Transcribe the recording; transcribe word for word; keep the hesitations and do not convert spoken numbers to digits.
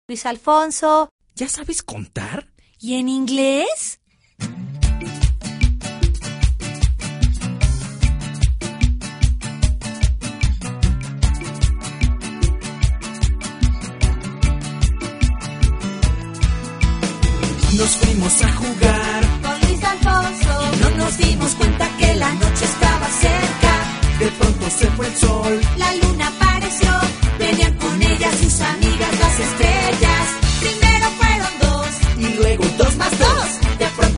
Luis Alfonso. ¿Ya sabes contar? ¿Y en inglés? Nos fuimos a jugar Con Luis Alfonso. y no nos dimos cuenta que la noche estaba cerca. De pronto se fue el sol. La luna